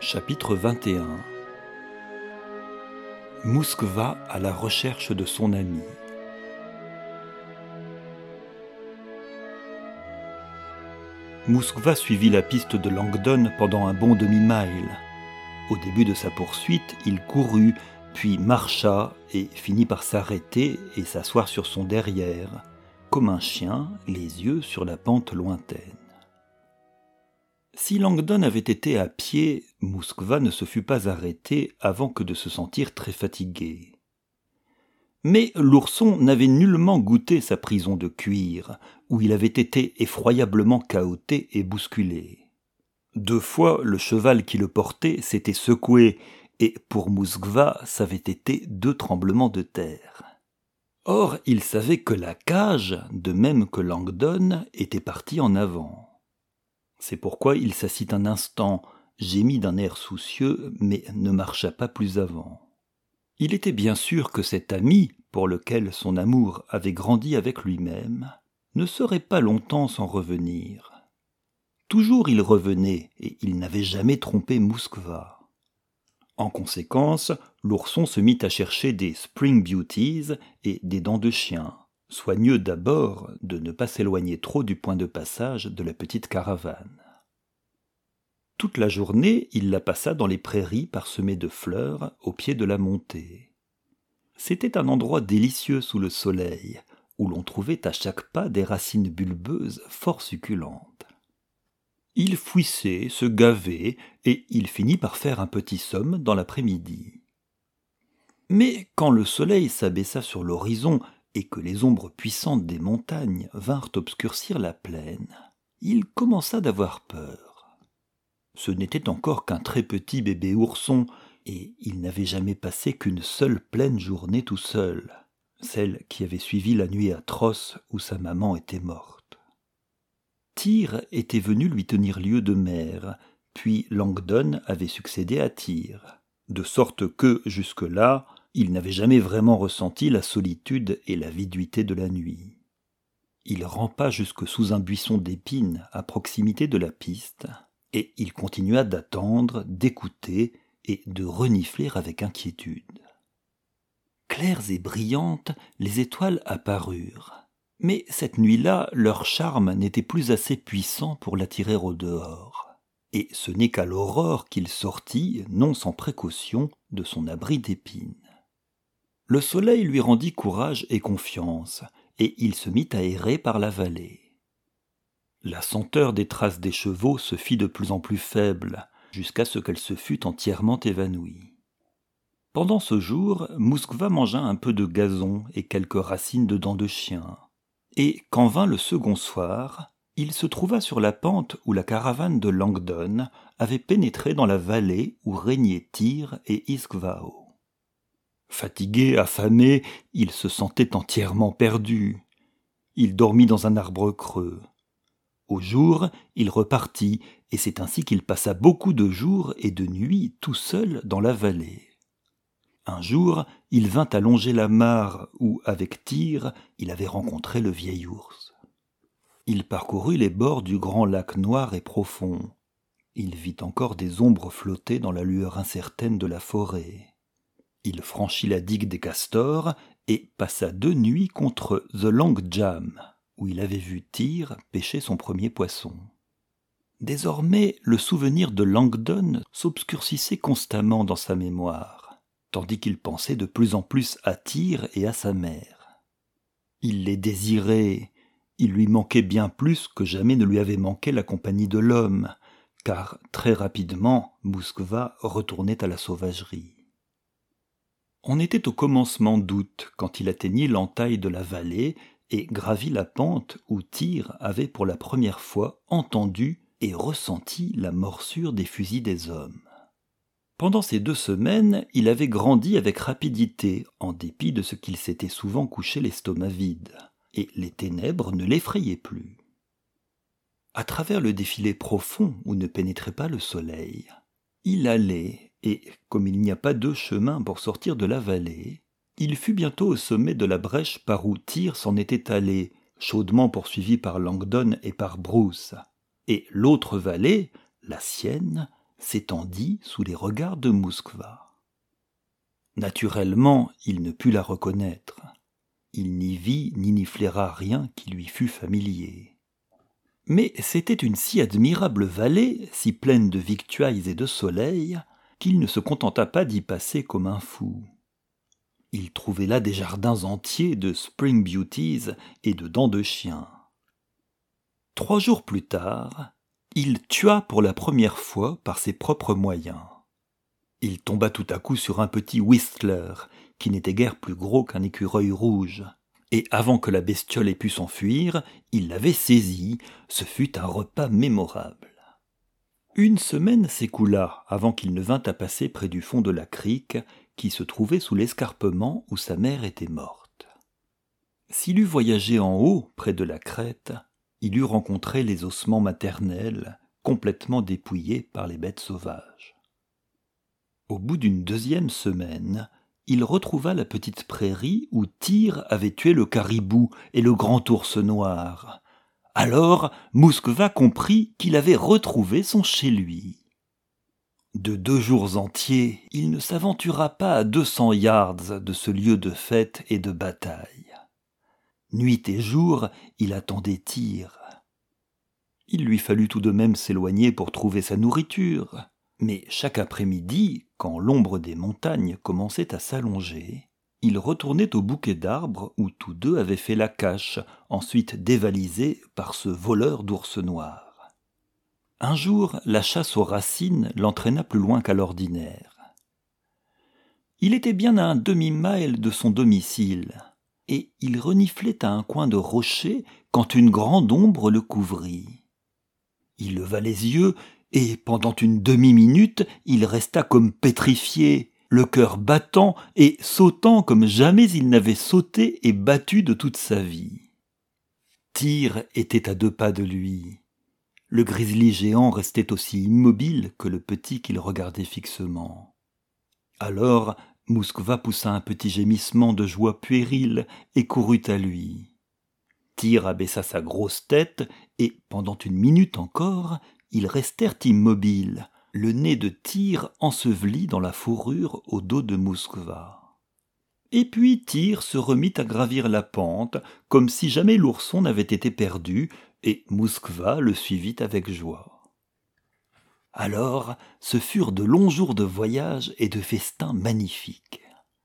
Chapitre 21. Moskva à la recherche de son ami. Moskva suivit la piste de Langdon pendant un bon demi-mile. Au début de sa poursuite, il courut, puis marcha et finit par s'arrêter et s'asseoir sur son derrière, comme un chien, les yeux sur la pente lointaine. Si Langdon avait été à pied, Moskva ne se fût pas arrêté avant que de se sentir très fatigué. Mais l'ourson n'avait nullement goûté sa prison de cuir, où il avait été effroyablement cahoté et bousculé. 2 fois, le cheval qui le portait s'était secoué, et pour Moskva, ça avait été 2 tremblements de terre. Or, il savait que la cage, de même que Langdon, était partie en avant. C'est pourquoi il s'assit un instant, gémit d'un air soucieux, mais ne marcha pas plus avant. Il était bien sûr que cet ami, pour lequel son amour avait grandi avec lui-même, ne serait pas longtemps sans revenir. Toujours il revenait, et il n'avait jamais trompé Moskva. En conséquence, l'ourson se mit à chercher des Spring Beauties et des dents de chien, soigneux d'abord de ne pas s'éloigner trop du point de passage de la petite caravane. Toute la journée, il la passa dans les prairies parsemées de fleurs au pied de la montée. C'était un endroit délicieux sous le soleil, où l'on trouvait à chaque pas des racines bulbeuses fort succulentes. Il fouissait, se gavait, et il finit par faire un petit somme dans l'après-midi. Mais quand le soleil s'abaissa sur l'horizon et que les ombres puissantes des montagnes vinrent obscurcir la plaine, il commença d'avoir peur. Ce n'était encore qu'un très petit bébé ourson, et il n'avait jamais passé qu'une seule pleine journée tout seul, celle qui avait suivi la nuit atroce où sa maman était morte. Tyr était venu lui tenir lieu de mère, puis Langdon avait succédé à Tyr, de sorte que, jusque-là, il n'avait jamais vraiment ressenti la solitude et la viduité de la nuit. Il rampa jusque sous un buisson d'épines à proximité de la piste, et il continua d'attendre, d'écouter et de renifler avec inquiétude. Claires et brillantes, les étoiles apparurent. Mais cette nuit-là, leur charme n'était plus assez puissant pour l'attirer au dehors. Et ce n'est qu'à l'aurore qu'il sortit, non sans précaution, de son abri d'épines. Le soleil lui rendit courage et confiance, et il se mit à errer par la vallée. La senteur des traces des chevaux se fit de plus en plus faible, jusqu'à ce qu'elle se fût entièrement évanouie. Pendant ce jour, Moskva mangea un peu de gazon et quelques racines de dents de chien. Et quand vint le second soir, il se trouva sur la pente où la caravane de Langdon avait pénétré dans la vallée où régnaient Tyr et Iskvao. Fatigué, affamé, il se sentait entièrement perdu. Il dormit dans un arbre creux. Au jour, il repartit, et c'est ainsi qu'il passa beaucoup de jours et de nuits tout seul dans la vallée. Un jour, il vint à longer la mare où, avec Tyr, il avait rencontré le vieil ours. Il parcourut les bords du grand lac noir et profond. Il vit encore des ombres flotter dans la lueur incertaine de la forêt. Il franchit la digue des castors et passa 2 nuits contre The Long Jam, où il avait vu Tyr pêcher son premier poisson. Désormais, le souvenir de Langdon s'obscurcissait constamment dans sa mémoire, tandis qu'il pensait de plus en plus à Tyr et à sa mère. Il les désirait, il lui manquait bien plus que jamais ne lui avait manqué la compagnie de l'homme, car très rapidement, Moskva retournait à la sauvagerie. On était au commencement d'août quand il atteignit l'entaille de la vallée et gravit la pente où Tyr avait pour la première fois entendu et ressenti la morsure des fusils des hommes. Pendant ces 2 semaines, il avait grandi avec rapidité, en dépit de ce qu'il s'était souvent couché l'estomac vide, et les ténèbres ne l'effrayaient plus. À travers le défilé profond où ne pénétrait pas le soleil, il allait, et comme il n'y a pas 2 chemins pour sortir de la vallée, il fut bientôt au sommet de la brèche par où Tyr s'en était allé, chaudement poursuivi par Langdon et par Bruce, et l'autre vallée, la sienne, s'étendit sous les regards de Moskva. Naturellement, il ne put la reconnaître. Il n'y vit ni n'y flaira rien qui lui fût familier. Mais c'était une si admirable vallée, si pleine de victuailles et de soleil, qu'il ne se contenta pas d'y passer comme un fou. Il trouvait là des jardins entiers de Spring Beauties et de dents de chien. 3 jours plus tard, il tua pour la première fois par ses propres moyens. Il tomba tout à coup sur un petit Whistler, qui n'était guère plus gros qu'un écureuil rouge. Et avant que la bestiole ait pu s'enfuir, il l'avait saisi. Ce fut un repas mémorable. 1 semaine s'écoula avant qu'il ne vînt à passer près du fond de la crique, qui se trouvait sous l'escarpement où sa mère était morte. S'il eût voyagé en haut, près de la crête, il eût rencontré les ossements maternels, complètement dépouillés par les bêtes sauvages. Au bout d'une 2e semaine, il retrouva la petite prairie où Tyr avait tué le caribou et le grand ours noir. Alors Moskva comprit qu'il avait retrouvé son chez-lui. De 2 jours entiers, il ne s'aventura pas à 200 yards de ce lieu de fête et de bataille. Nuit et jour, il attendait Tyr. Il lui fallut tout de même s'éloigner pour trouver sa nourriture. Mais chaque après-midi, quand l'ombre des montagnes commençait à s'allonger, il retournait au bouquet d'arbres où tous deux avaient fait la cache, ensuite dévalisés par ce voleur d'ours noirs. Un jour, la chasse aux racines l'entraîna plus loin qu'à l'ordinaire. Il était bien à un demi-mile de son domicile, et il reniflait à un coin de rocher quand une grande ombre le couvrit. Il leva les yeux, et pendant une demi-minute, il resta comme pétrifié, le cœur battant et sautant comme jamais il n'avait sauté et battu de toute sa vie. Tyr était à 2 pas de lui. Le grizzly géant restait aussi immobile que le petit qu'il regardait fixement. Alors, Moskva poussa un petit gémissement de joie puérile et courut à lui. Tyr abaissa sa grosse tête et, pendant 1 minute encore, ils restèrent immobiles, le nez de Tyr enseveli dans la fourrure au dos de Moskva. Et puis Tyr se remit à gravir la pente, comme si jamais l'ourson n'avait été perdu, et Moskva le suivit avec joie. Alors, ce furent de longs jours de voyage et de festins magnifiques.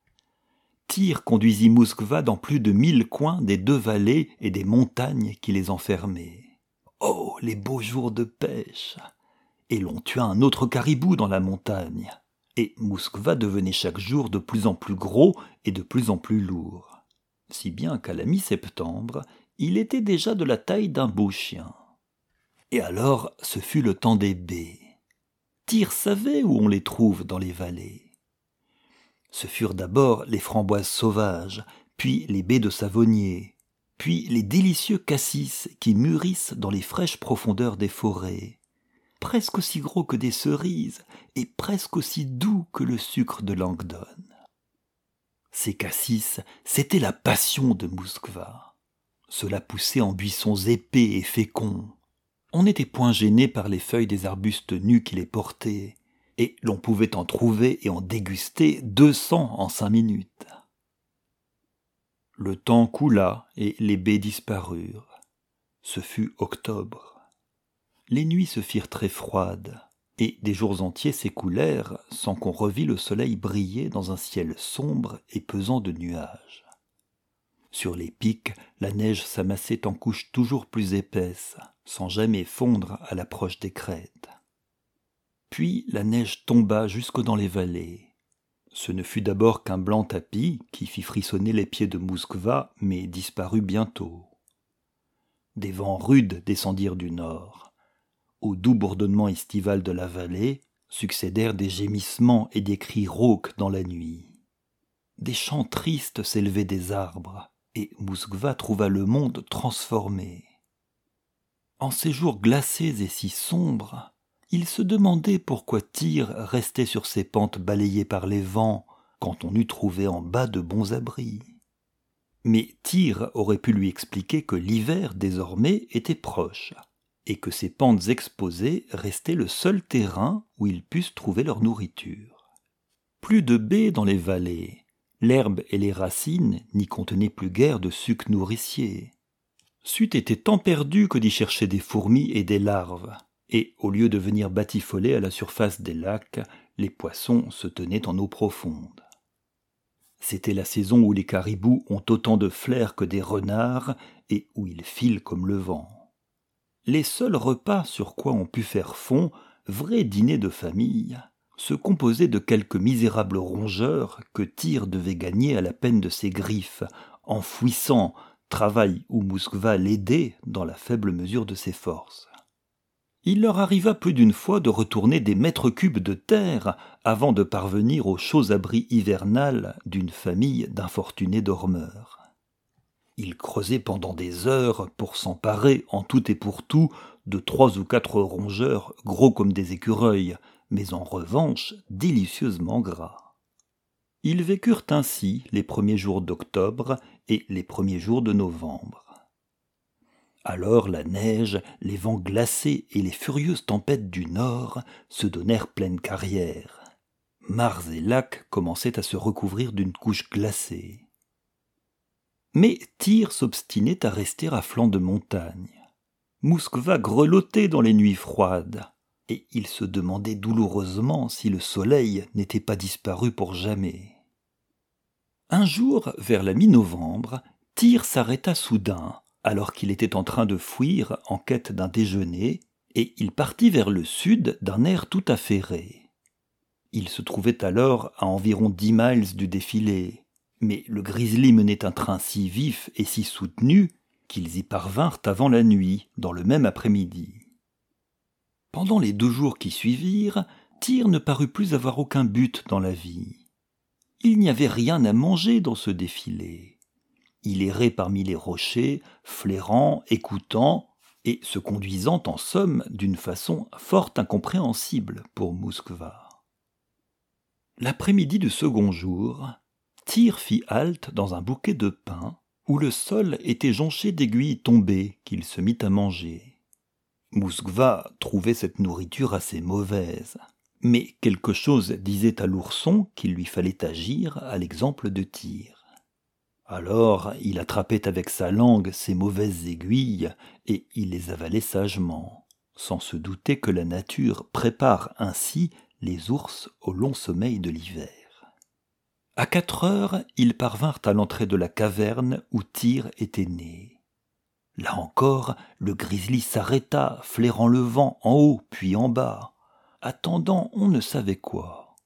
Tyr conduisit Moskva dans plus de 1000 coins des 2 vallées et des montagnes qui les enfermaient. Oh, les beaux jours de pêche! Et l'on tua un autre caribou dans la montagne. Et Moskva devenait chaque jour de plus en plus gros et de plus en plus lourd. Si bien qu'à la mi-septembre, il était déjà de la taille d'un beau chien. Et alors, ce fut le temps des baies. Tyr savait où on les trouve dans les vallées. Ce furent d'abord les framboises sauvages, puis les baies de savonnier, puis les délicieux cassis qui mûrissent dans les fraîches profondeurs des forêts, presque aussi gros que des cerises et presque aussi doux que le sucre de Langdon. Ces cassis, c'était la passion de Moskva. Cela poussait en buissons épais et féconds. On n'était point gêné par les feuilles des arbustes nus qui les portaient, et l'on pouvait en trouver et en déguster 200 en 5 minutes. Le temps coula et les baies disparurent. Ce fut octobre. Les nuits se firent très froides, et des jours entiers s'écoulèrent sans qu'on revît le soleil briller dans un ciel sombre et pesant de nuages. Sur les pics, la neige s'amassait en couches toujours plus épaisses, sans jamais fondre à l'approche des crêtes. Puis la neige tomba jusque dans les vallées. Ce ne fut d'abord qu'un blanc tapis qui fit frissonner les pieds de Moskva, mais disparut bientôt. Des vents rudes descendirent du nord. Au doux bourdonnement estival de la vallée succédèrent des gémissements et des cris rauques dans la nuit. Des chants tristes s'élevaient des arbres, et Moskva trouva le monde transformé. En ces jours glacés et si sombres, il se demandait pourquoi Tyr restait sur ses pentes balayées par les vents quand on eût trouvé en bas de bons abris. Mais Tyr aurait pu lui expliquer que l'hiver, désormais, était proche. et que ces pentes exposées restaient le seul terrain où ils pussent trouver leur nourriture. Plus de baies dans les vallées, l'herbe et les racines n'y contenaient plus guère de suc nourricier. C'eût été temps perdu que d'y chercher des fourmis et des larves, et au lieu de venir batifoler à la surface des lacs, les poissons se tenaient en eau profonde. C'était la saison où les caribous ont autant de flair que des renards et où ils filent comme le vent. Les seuls repas sur quoi on put faire fond, vrai dîner de famille, se composaient de quelques misérables rongeurs que Tyr devait gagner à la peine de ses griffes, en fouissant, travail où Moskva l'aidait dans la faible mesure de ses forces. Il leur arriva plus d'une fois de retourner des mètres cubes de terre avant de parvenir au chaud abri hivernal d'une famille d'infortunés dormeurs. Ils creusaient pendant des heures pour s'emparer en tout et pour tout de 3 ou 4 rongeurs gros comme des écureuils, mais en revanche délicieusement gras. Ils vécurent ainsi les premiers jours d'octobre et les premiers jours de novembre. Alors la neige, les vents glacés et les furieuses tempêtes du nord se donnèrent pleine carrière. Mares et lacs commençaient à se recouvrir d'une couche glacée. Mais Tyr s'obstinait à rester à flanc de montagne. Moskva grelottait dans les nuits froides, et il se demandait douloureusement si le soleil n'était pas disparu pour jamais. Un jour, vers la mi-novembre, Tyr s'arrêta soudain, alors qu'il était en train de fuir en quête d'un déjeuner, et il partit vers le sud d'un air tout affairé. Il se trouvait alors à environ 10 miles du défilé, mais le grizzly menait un train si vif et si soutenu qu'ils y parvinrent avant la nuit, dans le même après-midi. Pendant les 2 jours qui suivirent, Tyr ne parut plus avoir aucun but dans la vie. Il n'y avait rien à manger dans ce défilé. Il errait parmi les rochers, flairant, écoutant, et se conduisant en somme d'une façon fort incompréhensible pour Moskva. L'après-midi du second jour, Tyr fit halte dans un bouquet de pins où le sol était jonché d'aiguilles tombées qu'il se mit à manger. Moskva trouvait cette nourriture assez mauvaise, mais quelque chose disait à l'ourson qu'il lui fallait agir à l'exemple de Tyr. Alors il attrapait avec sa langue ces mauvaises aiguilles et il les avalait sagement, sans se douter que la nature prépare ainsi les ours au long sommeil de l'hiver. À 4 heures, ils parvinrent à l'entrée de la caverne où Tyr était né. Là encore, le grizzly s'arrêta, flairant le vent en haut puis en bas, attendant on ne savait quoi.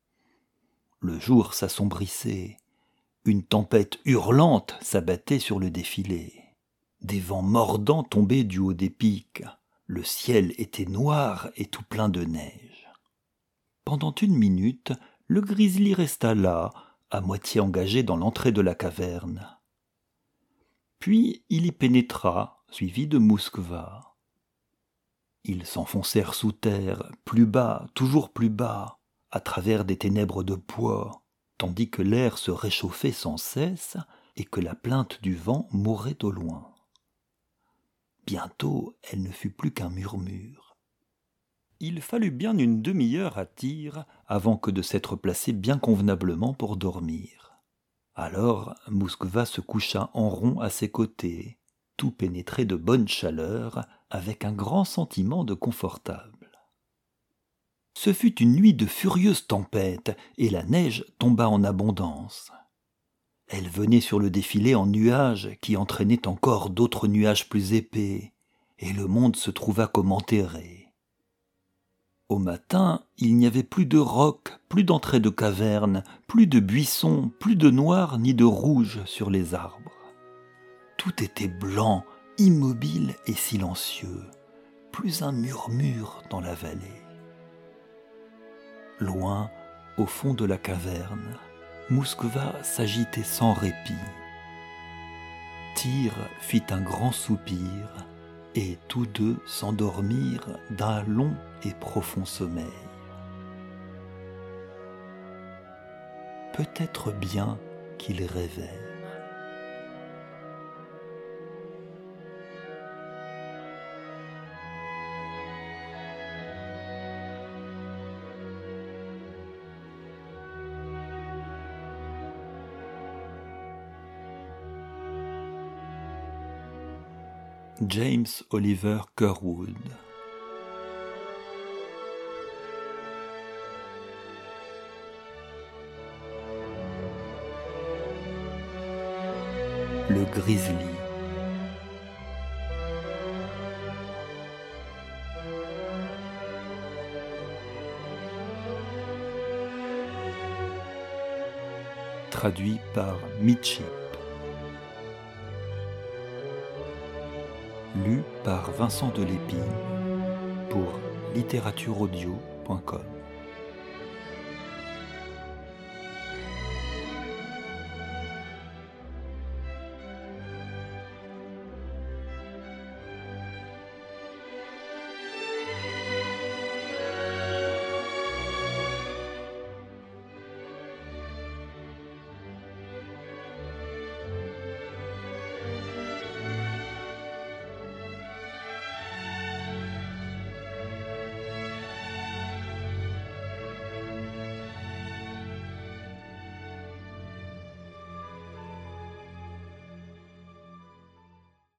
Le jour s'assombrissait. Une tempête hurlante s'abattait sur le défilé. Des vents mordants tombaient du haut des pics. Le ciel était noir et tout plein de neige. Pendant 1 minute, le grizzly resta là, à moitié engagé dans l'entrée de la caverne. Puis il y pénétra, suivi de Moskva. Ils s'enfoncèrent sous terre, plus bas, toujours plus bas, à travers des ténèbres de pois, tandis que l'air se réchauffait sans cesse et que la plainte du vent mourait au loin. Bientôt, elle ne fut plus qu'un murmure. Il fallut bien une demi-heure à Tyr avant que de s'être placé bien convenablement pour dormir. Alors, Moskva se coucha en rond à ses côtés, tout pénétré de bonne chaleur, avec un grand sentiment de confortable. Ce fut une nuit de furieuse tempête, et la neige tomba en abondance. Elle venait sur le défilé en nuages qui entraînaient encore d'autres nuages plus épais, et le monde se trouva comme enterré. Au matin, il n'y avait plus de rocs, plus d'entrées de cavernes, plus de buissons, plus de noir ni de rouge sur les arbres. Tout était blanc, immobile et silencieux, plus un murmure dans la vallée. Loin, au fond de la caverne, Moskva s'agitait sans répit. Tyr fit un grand soupir, et tous deux s'endormirent d'un long et profond sommeil. Peut-être bien qu'ils rêvèrent. James Oliver Curwood. Le grizzly. Traduit par Mitchip. Lu par Vincent Delépine pour littératuraudio.com.